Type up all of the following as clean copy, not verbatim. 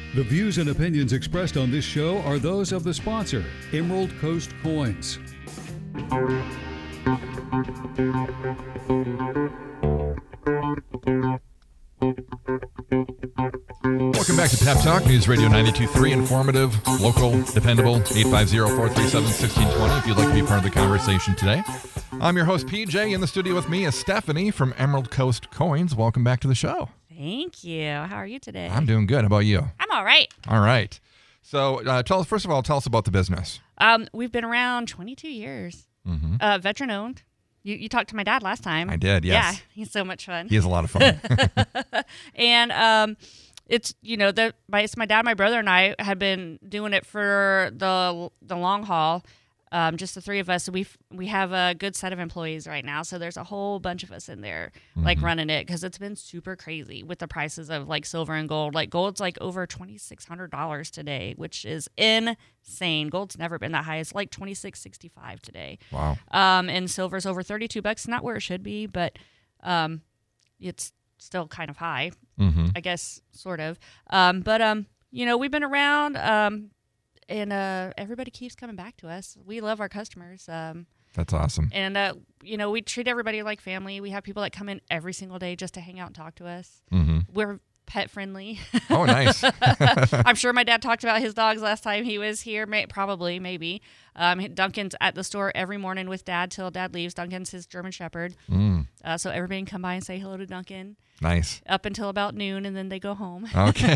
The views and opinions expressed on this show are those of the sponsor, Emerald Coast Coins. Welcome back to Pep Talk, News Radio 92.3, informative, local, dependable, 850-437-1620 if you'd like to be part of the conversation today. I'm your host, PJ. In the studio with me is Stephanie from Emerald Coast Coins. Welcome back to the show. Thank you. How are you today? I'm doing good. How about you? I'm all right. All right. So tell us about the business. We've been around 22 years. Mm-hmm. Veteran owned. You talked to my dad last time. I did, yes. Yeah, he's so much fun. He is a lot of fun. And it's it's my dad, my brother, and I had been doing it for the long haul. Just the three of us. So we have a good set of employees right now. So there's a whole bunch of us in there like running it because it's been super crazy with the prices of like silver and gold. Like gold's like over $2,600 today, which is insane. Gold's never been that high. It's like $2,665 today. Wow. And silver's over $32. Not where it should be, but it's still kind of high. I guess sort of. We've been around. And everybody keeps coming back to us. We love our customers. That's awesome. And, we treat everybody like family. We have people that come in every single day just to hang out and talk to us. We're pet friendly. Oh, nice. I'm sure my dad talked about his dogs last time he was here. Maybe. Duncan's at the store every morning with Dad till Dad leaves. Duncan's his German Shepherd. So everybody can come by and say hello to Duncan. Nice. Up until about noon, and then they go home. Okay.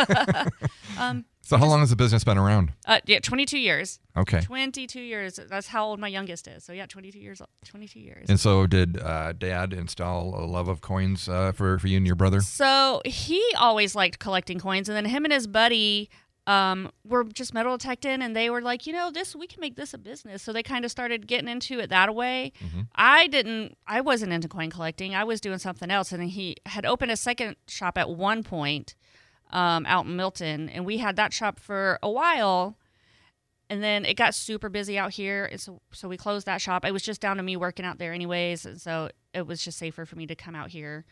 So how long has the business been around? 22 years. Okay. 22 years. That's how old my youngest is. So, 22 years. 22 years. And so did Dad install a love of coins for you and your brother? So he always liked collecting coins. And then him and his buddy were just metal detecting. And they were like, we can make this a business. So they kind of started getting into it that way. I wasn't into coin collecting. I was doing something else. And he had opened a second shop at one point. Out in Milton, and we had that shop for a while, and then it got super busy out here, and so we closed that shop. It was just down to me working out there anyways, and so it was just safer for me to come out here.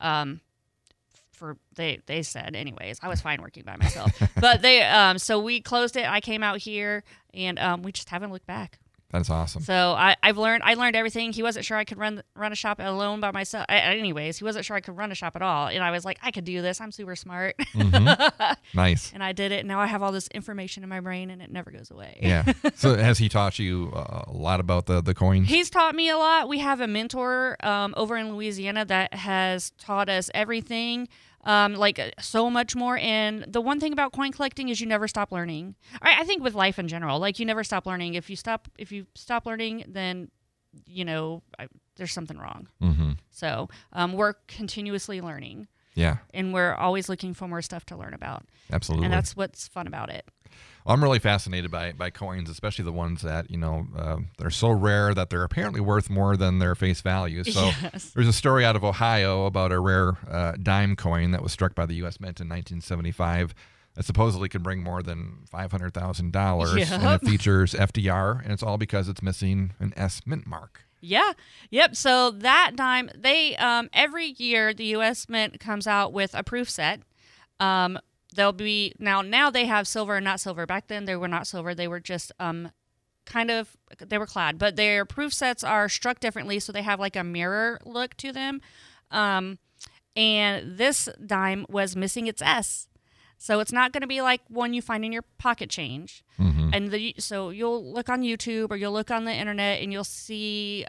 They said anyways, I was fine working by myself, but so we closed it. I came out here, and we just haven't looked back. That's awesome. So I learned everything. He wasn't sure I could run a shop alone by myself. Anyways, he wasn't sure I could run a shop at all. And I was like, I could do this. I'm super smart. Nice. And I did it. And now I have all this information in my brain, and it never goes away. Yeah. So has he taught you a lot about the coins? He's taught me a lot. We have a mentor over in Louisiana that has taught us everything. So much more. And the one thing about coin collecting is you never stop learning. I think with life in general, like you never stop learning. If you stop learning, then, there's something wrong. So we're continuously learning. Yeah. And we're always looking for more stuff to learn about. Absolutely. And that's what's fun about it. Well, I'm really fascinated by coins, especially the ones that, they're so rare that they're apparently worth more than their face value. So There's a story out of Ohio about a rare dime coin that was struck by the U.S. Mint in 1975 that supposedly could bring more than $500,000. Yep. And it features FDR, and it's all because it's missing an S Mint mark. Yeah. Yep. So that dime, they every year the U.S. Mint comes out with a proof set. They'll be now they have silver and not silver. Back then they were not silver. They were just they were clad, but their proof sets are struck differently, so they have like a mirror look to them. And this dime was missing its S. So it's not going to be like one you find in your pocket change. And so you'll look on YouTube or you'll look on the internet and you'll see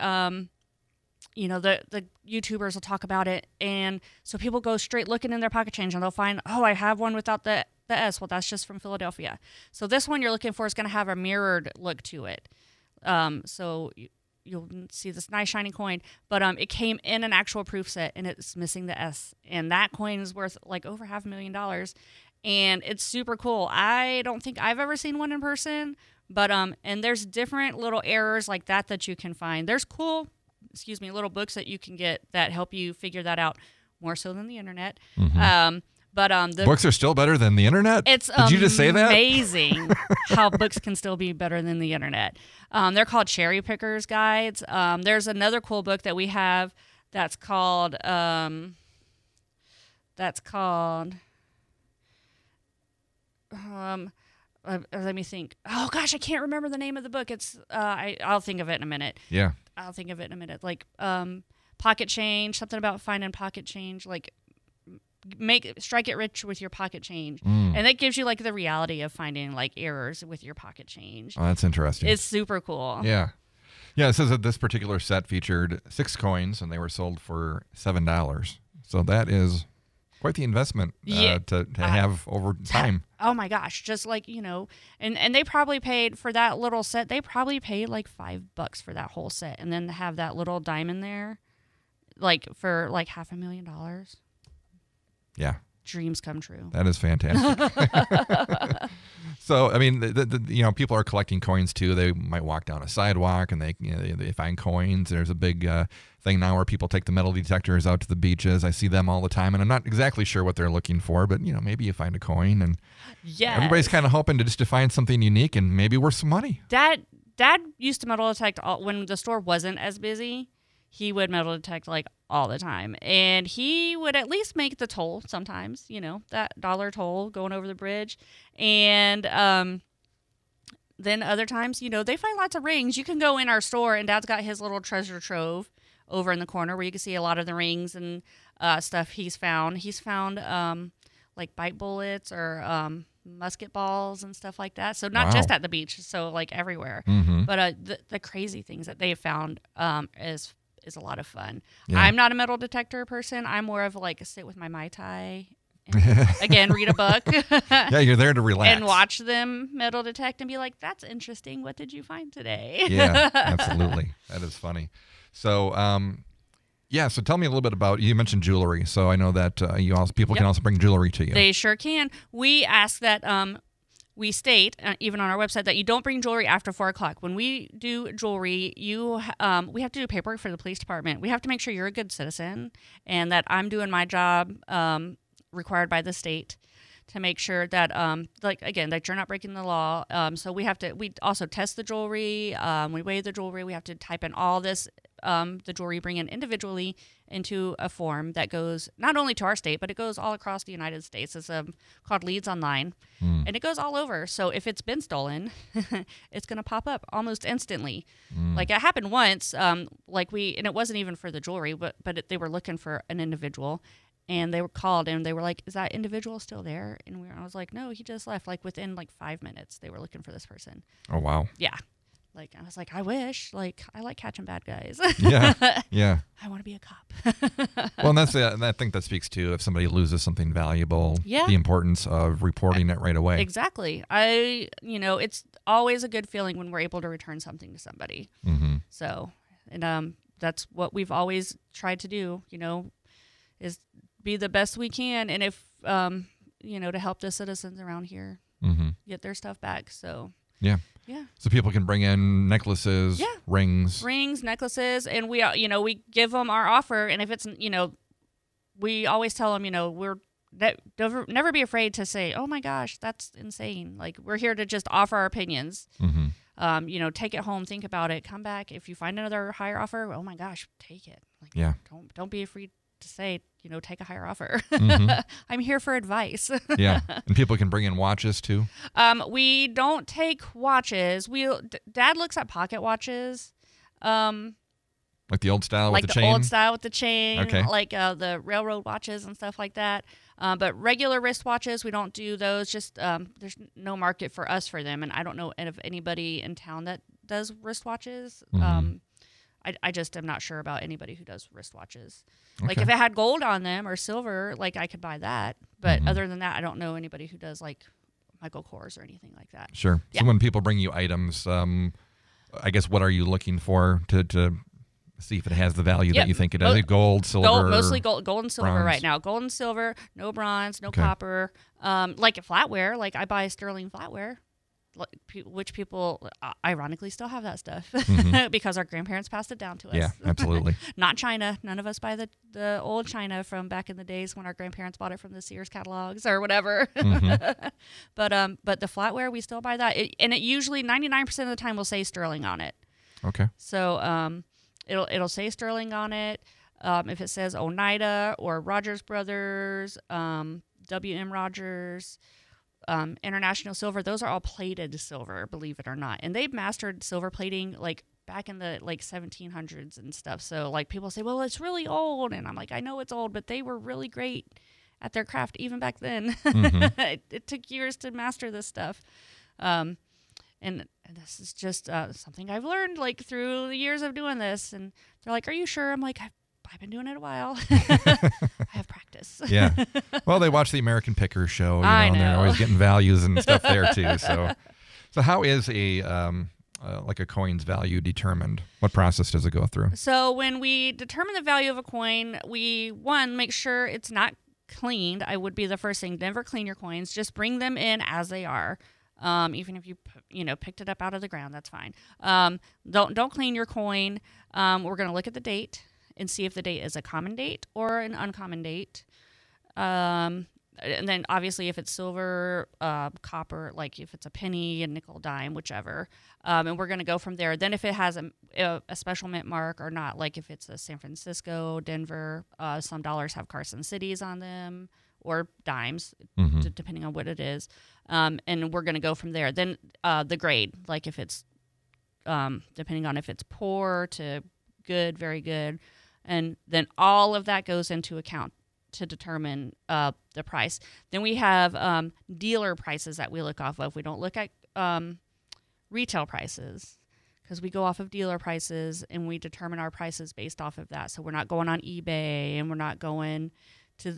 the YouTubers will talk about it, and so people go straight looking in their pocket change and they'll find, I have one without the S. Well, that's just from Philadelphia. So this one you're looking for is going to have a mirrored look to it. So you'll see this nice shiny coin, but it came in an actual proof set and it's missing the S, and that coin is worth like over $500,000, and it's super cool. I don't think I've ever seen one in person, but and there's different little errors like that you can find. There's cool little books that you can get that help you figure that out more so than the internet. But the books are still better than the internet? It's Did you just say that? Amazing how books can still be better than the internet. They're called Cherry Pickers Guides. There's another cool book that we have that's called let me think. Oh gosh, I can't remember the name of the book. It's I'll think of it in a minute. Yeah. I'll think of it in a minute. Like pocket change, something about finding pocket change, like strike it rich with your pocket change. And that gives you like the reality of finding like errors with your pocket change. Oh, that's interesting. It's super cool. Yeah. Yeah, it says that this particular set featured 6 coins and they were sold for $7. So that is quite the investment to have over time. Oh my gosh, just like, and they probably paid for that little set. They probably paid like $5 for that whole set, and then to have that little diamond there, like for like $500,000. Yeah, dreams come true. That is fantastic. So, I mean, people are collecting coins too. They might walk down a sidewalk and they find coins. There's a big thing now where people take the metal detectors out to the beaches. I see them all the time, and I'm not exactly sure what they're looking for, but maybe you find a coin, and everybody's kind of hoping to find something unique and maybe worth some money. Dad used to metal detect when the store wasn't as busy. He would metal detect like all the time, and he would at least make the toll sometimes, that $1 toll going over the bridge. And then other times, they find lots of rings. You can go in our store, and Dad's got his little treasure trove over in the corner where you can see a lot of the rings and stuff he's found. He's found like bite bullets or musket balls and stuff like that. So not just at the beach, so like everywhere. Mm-hmm. But the crazy things that they have found is a lot of fun. Yeah. I'm not a metal detector person. I'm more of like a sit with my Mai Tai and, again, read a book. Yeah, you're there to relax. And watch them metal detect and be like, that's interesting. What did you find today? Yeah, absolutely. That is funny. So, so tell me a little bit about, you mentioned jewelry. So I know that people can also bring jewelry to you. They sure can. We ask that we state, even on our website, that you don't bring jewelry after 4 o'clock. When we do jewelry, we have to do paperwork for the police department. We have to make sure you're a good citizen and that I'm doing my job required by the state to make sure that, that you're not breaking the law. So we also test the jewelry. We weigh the jewelry. We have to type in all this, the jewelry bring in individually into a form that goes not only to our state, but it goes all across the United States. It's called Leads Online, and it goes all over. So if it's been stolen, it's going to pop up almost instantly. Like it happened once, and it wasn't even for the jewelry, but they were looking for an individual. And they were called, and they were like, "Is that individual still there?" And I was like, "No, he just left." Like within 5 minutes, they were looking for this person. Oh wow! Yeah, I was like, I wish. Like I like catching bad guys. Yeah. I want to be a cop. Well, and I think that speaks to if somebody loses something valuable, the importance of reporting it right away. Exactly. It's always a good feeling when we're able to return something to somebody. Mm-hmm. So, and that's what we've always tried to do. Is be the best we can, and if to help the citizens around here get their stuff back. So yeah, so people can bring in necklaces, rings, necklaces, and we give them our offer. And if it's we always tell them never be afraid to say, oh my gosh, that's insane. Like we're here to just offer our opinions. Take it home, think about it, come back. If you find another higher offer, oh my gosh, take it. Don't be afraid to say, take a higher offer. I'm here for advice. Yeah. And people can bring in watches too? We don't take watches. Dad looks at pocket watches. Like the old style with the chain? Like the old style with the chain. Okay. Like the railroad watches and stuff like that. But regular wrist watches, we don't do those. Just there's no market for us for them. And I don't know of anybody in town that does wristwatches. I just am not sure about anybody who does wristwatches. Okay. Like if it had gold on them or silver, like I could buy that. But other than that, I don't know anybody who does like Michael Kors or anything like that. Sure. Yeah. So when people bring you items, I guess what are you looking for to see if it has the value that you think it does? Gold, silver? Mostly gold and silver bronze. Right now. Gold and silver, no bronze, no copper. Like a flatware, like I buy sterling flatware. Which people ironically still have that stuff because our grandparents passed it down to us. Yeah, absolutely. Not China. None of us buy the old China from back in the days when our grandparents bought it from the Sears catalogs or whatever. But the flatware, we still buy that. And it usually 99% of the time will say sterling on it. Okay. So it'll say sterling on it. If it says Oneida or Rogers Brothers, W.M. Rogers, International Silver, those are all plated silver, believe it or not. And they've mastered silver plating like back in the like 1700s and stuff. So like people say, well, it's really old. And I'm like, I know it's old, but they were really great at their craft even back then. It took years to master this stuff. And this is just something I've learned like through the years of doing this. And they're like, are you sure? I'm like, I've been doing it a while. I have practice. Yeah. Well, they watch the American Pickers show, I know. And they're always getting values and stuff there too. So how is like a coin's value determined? What process does it go through? So when we determine the value of a coin, we make sure it's not cleaned. I would be the first thing. Never clean your coins. Just bring them in as they are. Even if you picked it up out of the ground, that's fine. Don't clean your coin. We're going to look at the date and see if the date is a common date or an uncommon date. And then obviously if it's silver, copper, like if it's a penny, a nickel, dime, whichever. And we're going to go from there. Then if it has a special mint mark or not, like if it's a San Francisco, Denver, some dollars have Carson Cities on them or dimes, depending on what it is. And we're going to go from there. Then the grade, like if it's, depending on if it's poor to good, very good. And then all of that goes into account to determine the price. Then we have dealer prices that we look off of. We don't look at retail prices because we go off of dealer prices and we determine our prices based off of that. So we're not going on eBay and we're not going to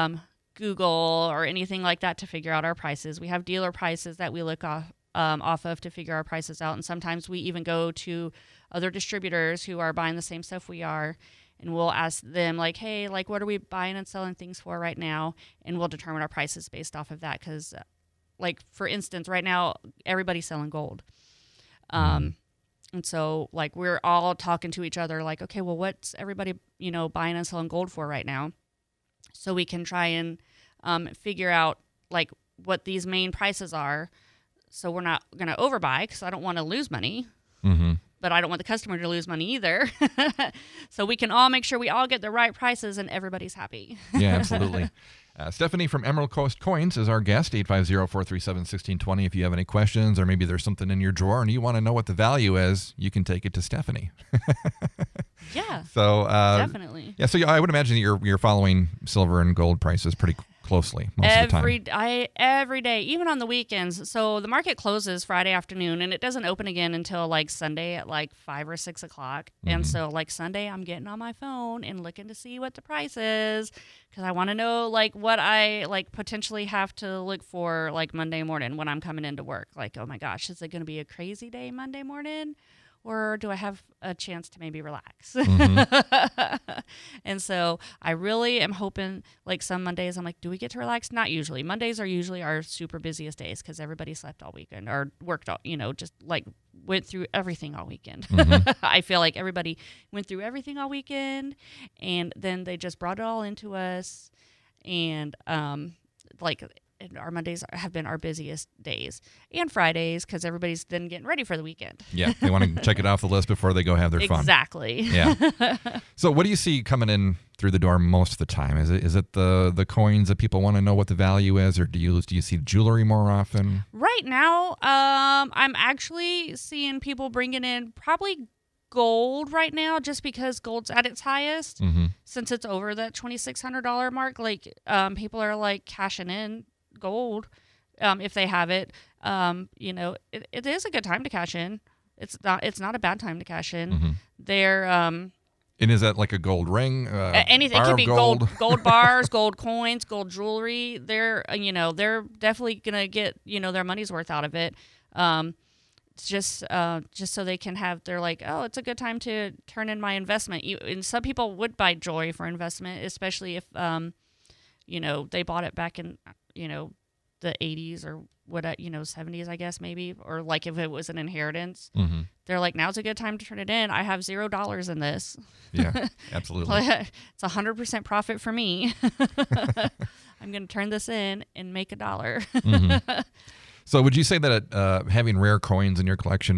Google or anything like that to figure out our prices. We have dealer prices that we look off of to figure our prices out. And sometimes we even go to other distributors who are buying the same stuff we are. And we'll ask them, like, hey, like, what are we buying and selling things for right now? And we'll determine our prices based off of that. Because, like, for instance, right now, everybody's selling gold. And so, like, we're all talking to each other, like, okay, well, what's everybody, buying and selling gold for right now? So we can try and figure out, like, what these main prices are. So we're not going to overbuy because I don't want to lose money. But I don't want the customer to lose money either. So we can all make sure we all get the right prices and everybody's happy. Yeah, absolutely. Stephanie from Emerald Coast Coins is our guest, 850-437-1620. If you have any questions or maybe there's something in your drawer and you want to know what the value is, you can take it to Stephanie. Yeah, so definitely. Yeah, so I would imagine you're following silver and gold prices pretty closely most of the time. Every day, even on the weekends. So the market closes Friday afternoon and it doesn't open again until like Sunday at like 5 or 6 o'clock. And so like Sunday, I'm getting on my phone and looking to see what the price is because I want to know like what I like potentially have to look for like Monday morning when I'm coming into work. Like, oh my gosh, is it going to be a crazy day Monday morning? Or do I have a chance to maybe relax? And so I really am hoping, like some Mondays, I'm like, do we get to relax? Not usually. Mondays are usually our super busiest days because everybody slept all weekend or worked all, just like went through everything all weekend. I feel like everybody went through everything all weekend and then they just brought it all into us. And and our Mondays have been our busiest days and Fridays because everybody's then getting ready for the weekend. Yeah, they want to check it off the list before they go have their fun. Exactly. Yeah. So what do you see coming in through the door most of the time? Is it the coins that people want to know what the value is, or do you see jewelry more often? Right now, I'm actually seeing people bringing in probably gold right now just because gold's at its highest since it's over that $2,600 mark. Like people are like cashing in gold if they have it. It is a good time to cash in. It's not a bad time to cash in. They're and is that like a gold ring? Anything. It could be gold bars, gold coins, gold jewelry. They're definitely gonna get their money's worth out of it. It's just so they can have. They're like, oh, it's a good time to turn in my investment. And some people would buy jewelry for investment, especially if they bought it back in the 80s or 70s, I guess maybe, or like if it was an inheritance. They're like, now's a good time to turn it in. I have $0 in this. Yeah, absolutely. It's 100% profit for me. I'm going to turn this in and make $1. So would you say that having rare coins in your collection is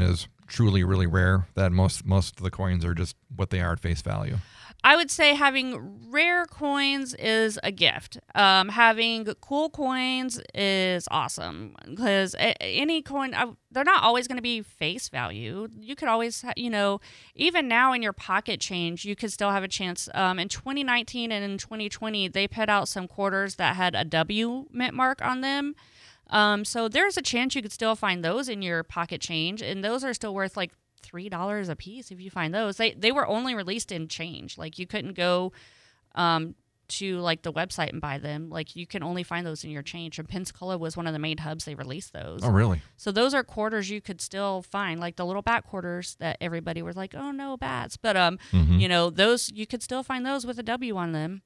truly really rare, that most of the coins are just what they are at face value? I would say having rare coins is a gift. Having cool coins is awesome because any coin, they're not always going to be face value. You could always, even now in your pocket change, you could still have a chance. In 2019 and in 2020, they put out some quarters that had a W mint mark on them. So there's a chance you could still find those in your pocket change, and those are still worth like $3 a piece if you find those. They were only released in change. Like you couldn't go to like the website and buy them. Like you can only find those in your change. And Pensacola was one of the main hubs they released those. Oh, really? So those are quarters you could still find, like the little bat quarters that everybody was like, oh no, bats. But those you could still find those with a W on them.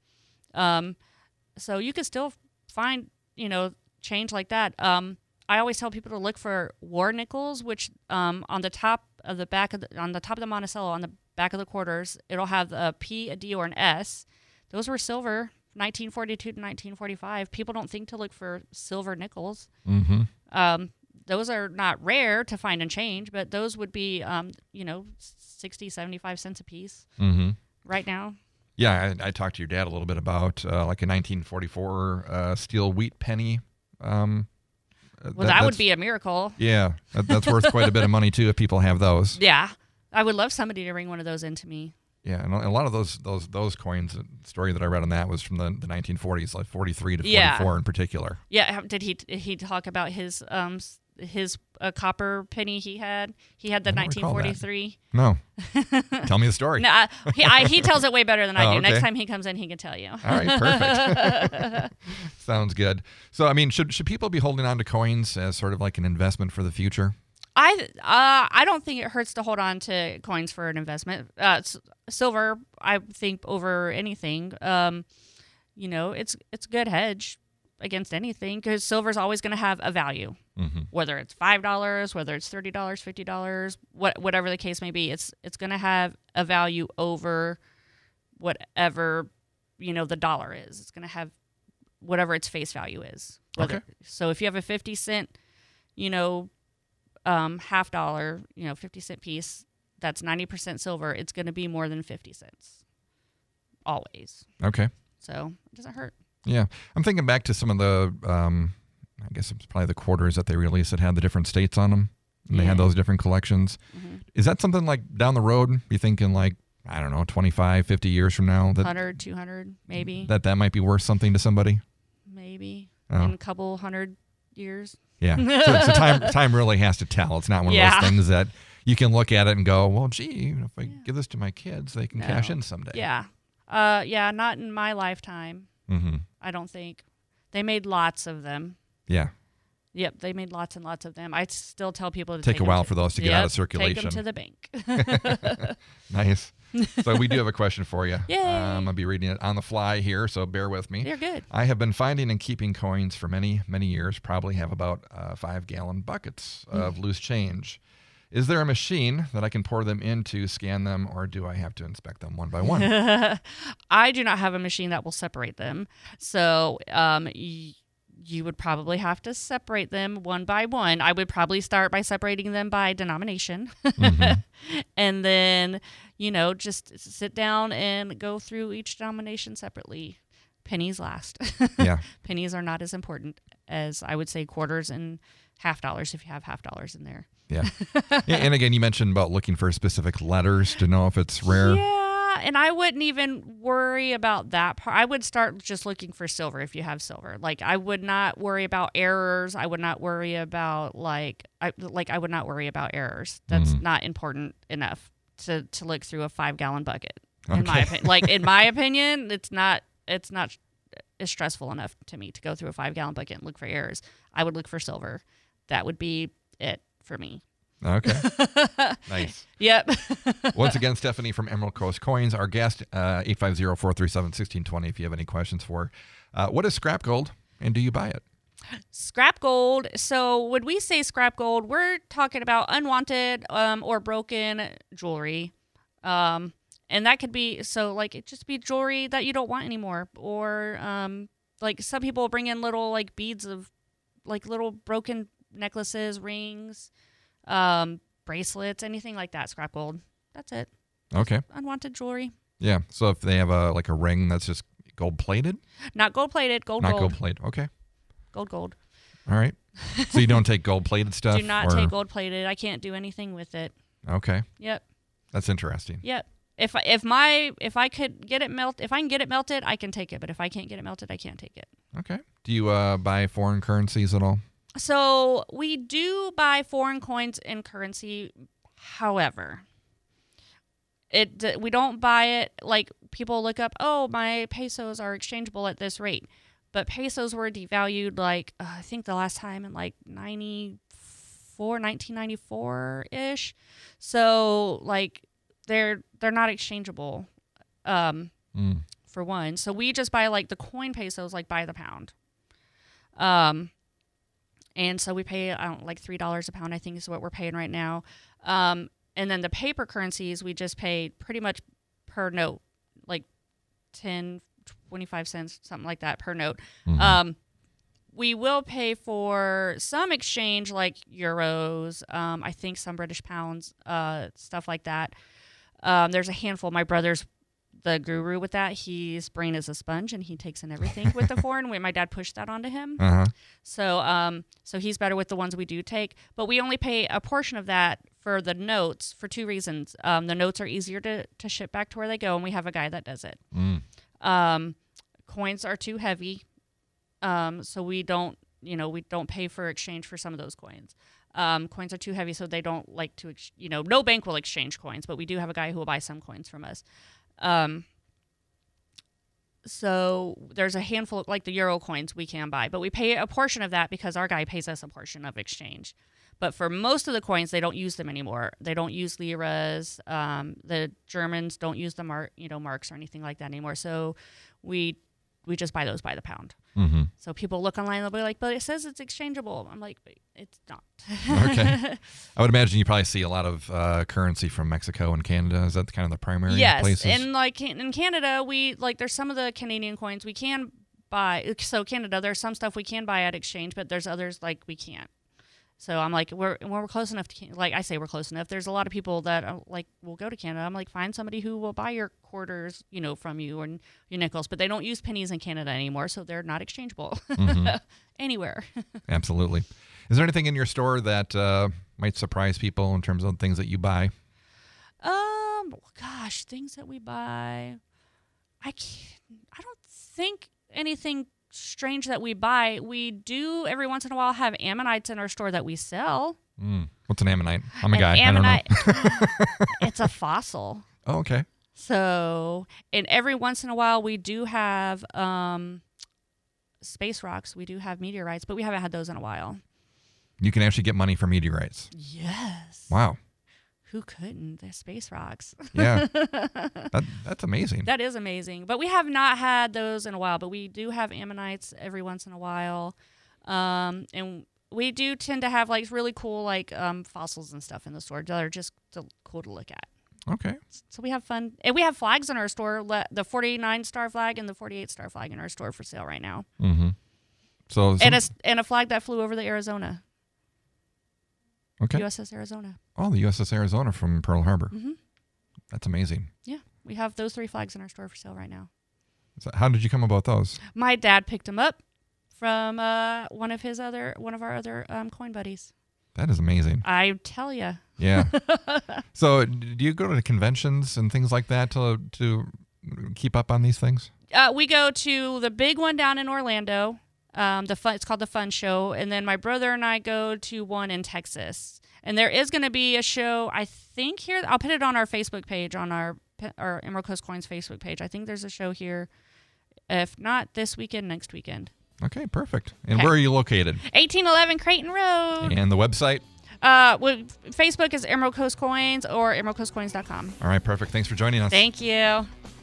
So you could still find change like that. I always tell people to look for war nickels, which on the top of the Monticello, on the back of the quarters, it'll have a P, a D, or an S. Those were silver, 1942 to 1945. People don't think to look for silver nickels. Mm-hmm. Those are not rare to find and change, but those would be 60, 75 cents a piece right now. Yeah, I talked to your dad a little bit about like a 1944 steel wheat penny. That would be a miracle. Yeah, that's worth quite a bit of money too if people have those. Yeah, I would love somebody to bring one of those into me. Yeah, and a lot of those coins. The story that I read on that was from the 1940s, like 43 to 44 in particular. Yeah, did he talk about his copper penny he had? He had the 1943. No. Tell me the story. No, he tells it way better than I do. Okay. Next time he comes in, he can tell you. All right, perfect. Sounds good. So, I mean, should people be holding on to coins as sort of like an investment for the future? I don't think it hurts to hold on to coins for an investment. Silver, I think, over anything. It's a good hedge against anything because silver is always going to have a value, whether it's $5, whether it's $30, $50, whatever the case may be. It's going to have a value over whatever the dollar is. It's going to have whatever its face value is. So if you have a 50-cent, half dollar, 50-cent piece, that's 90% silver, it's going to be more than 50 cents. Always. Okay. So it doesn't hurt. Yeah. I'm thinking back to some of the, I guess it's probably the quarters that they released that had the different states on them. And they had those different collections. Mm-hmm. Is that something like down the road, you thinking like, I don't know, 25, 50 years from now? 100, 200, maybe. That might be worth something to somebody? Maybe. In a couple hundred years. Yeah. So time really has to tell. It's not one of those things that you can look at it and go, well, gee, if I give this to my kids, they can cash in someday. Yeah. Not in my lifetime. Mm-hmm. I don't think. They made lots of them. Yeah. Yep, they made lots and lots of them. I still tell people to take a while for those to get out of circulation. Take them to the bank. Nice. So we do have a question for you. Yay. I'm going to be reading it on the fly here, so bear with me. You're good. I have been finding and keeping coins for many, many years, probably have about 5-gallon buckets of loose change. Is there a machine that I can pour them into, scan them, or do I have to inspect them one by one? I do not have a machine that will separate them. So you would probably have to separate them one by one. I would probably start by separating them by denomination. And then, just sit down and go through each denomination separately. Pennies last. Yeah. Pennies are not as important as, I would say, quarters and half dollars if you have half dollars in there. Yeah. And again, you mentioned about looking for specific letters to know if it's rare. Yeah, and I wouldn't even worry about that part. I would start just looking for silver if you have silver. Like, I would not worry about errors. I would not worry about I would not worry about errors. That's not important enough to look through a 5-gallon bucket. In my opinion, in my opinion, it's not as stressful enough to me to go through a 5-gallon bucket and look for errors. I would look for silver. That would be it for me. Okay. Nice. Yep. Once again, Stephanie from Emerald Coast Coins, our guest, 850-437-1620 if you have any questions for her. What is scrap gold, and do you buy it? Scrap gold. So when we say scrap gold, we're talking about unwanted or broken jewelry. And that could be, it just be jewelry that you don't want anymore. Or some people bring in little beads of little broken necklaces, rings, bracelets, anything like that, scrap gold. That's it. Okay. Unwanted jewelry. Yeah. So if they have a ring that's just gold plated? Not gold plated, gold. Not gold plated. Okay. Gold. All right. So you don't take gold plated stuff? Do not take gold plated. I can't do anything with it. Okay. Yep. That's interesting. Yep. If I could get it melted, if I can get it melted, I can take it. But if I can't get it melted, I can't take it. Okay. Do you buy foreign currencies at all? So we do buy foreign coins in currency. However, we don't buy it like people look up, oh, my pesos are exchangeable at this rate. But pesos were devalued like, I think the last time in like 1994-ish. So like they're not exchangeable for one. So we just buy like the coin pesos like by the pound. And so we pay like $3 a pound, I think is what we're paying right now. And then the paper currencies, we just pay pretty much per note, like 10, 25 cents, something like that per note. Mm-hmm. We will pay for some exchange like euros, I think some British pounds, stuff like that. There's a handful. My brother's the guru with that. His brain is a sponge, and he takes in everything with the foreign. My dad pushed that onto him. Uh-huh. So he's better with the ones we do take. But we only pay a portion of that for the notes for two reasons. The notes are easier to ship back to where they go, and we have a guy that does it. Coins are too heavy, so we don't pay for exchange for some of those coins. Coins are too heavy, so they don't like to, no bank will exchange coins, but we do have a guy who will buy some coins from us. So there's a handful of, like the euro coins we can buy, but we pay a portion of that because our guy pays us a portion of exchange. But for most of the coins, they don't use them anymore. They don't use liras. The Germans don't use the marks or anything like that anymore. So we just buy those by the pound. Mm-hmm. So people look online, they'll be like, but it says it's exchangeable. I'm like, it's not. Okay. I would imagine you probably see a lot of currency from Mexico and Canada. Is that kind of the primary places? Yes. And like in Canada, there's some of the Canadian coins we can buy. So Canada, there's some stuff we can buy at exchange, but there's others like we can't. So I'm like, we're close enough to, like I say, we're close enough. There's a lot of people that will go to Canada. I'm like, find somebody who will buy your quarters, from you and your nickels, but they don't use pennies in Canada anymore, so they're not exchangeable anywhere. Absolutely. Is there anything in your store that might surprise people in terms of things that you buy? Gosh, things that we buy. I don't think anything strange that we buy. We do every once in a while have ammonites in our store that we sell. What's an ammonite? I'm a guy. Ammonite, I don't know. It's a fossil. Oh, okay. So, and every once in a while we do have space rocks. We do have meteorites, but we haven't had those in a while. You can actually get money for meteorites. Yes. Wow. Who couldn't? They're space rocks. Yeah. That's amazing. That is amazing. But we have not had those in a while, but we do have ammonites every once in a while. And we do tend to have like really cool like fossils and stuff in the store that are just cool to look at. Okay. So we have fun. And we have flags in our store, the 49-star flag and the 48-star flag in our store for sale right now. Mm-hmm. So and a flag that flew over the Arizona. Okay. USS Arizona. Oh, the USS Arizona from Pearl Harbor. Mm-hmm. That's amazing. Yeah. We have those 3 flags in our store for sale right now. So how did you come about those? My dad picked them up from one of our other coin buddies. That is amazing. I tell you. Yeah. So do you go to conventions and things like that to keep up on these things? We go to the big one down in Orlando. It's called the Fun Show, and then my brother and I go to one in Texas. And there is going to be a show, I think here. I'll put it on our Facebook page, on our Emerald Coast Coins Facebook page. I think there's a show here, if not this weekend, next weekend. Okay, perfect. And where are you located? 1811 Creighton Road. And the website? Facebook is Emerald Coast Coins or emeraldcoastcoins.com. All right, perfect. Thanks for joining us. Thank you.